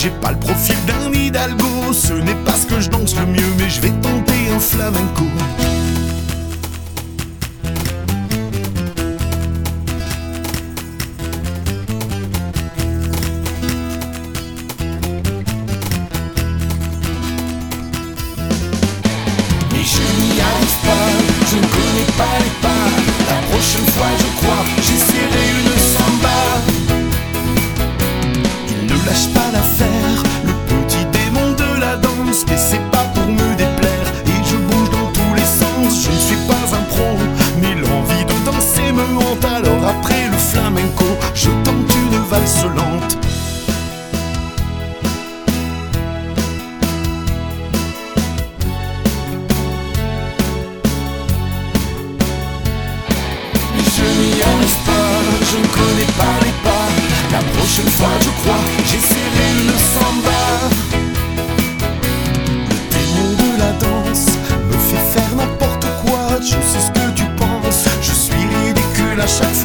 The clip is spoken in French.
J'ai pas le profil d'un hidalgo, ce n'est pas ce que je danse le mieux, mais je vais tenter un flamenco. Mais je n'y arrive pas, je ne connais pas les pas. La prochaine fois je crois, j'essaierai une samba. Il ne lâche pas l'affaire, le petit démon de la danse. Mais c'est pas pour me déplaire, et je bouge dans tous les sens. Je ne suis pas un pro, mais l'envie de danser me hante. Alors après le flamenco, je tente une valse lente. Je n'y arrive pas, je ne connais pas les pas. La prochaine fois je crois, j'essaierai une samba. Le démon de la danse me fait faire n'importe quoi. Je sais ce que tu penses, je suis ridicule à chaque fois.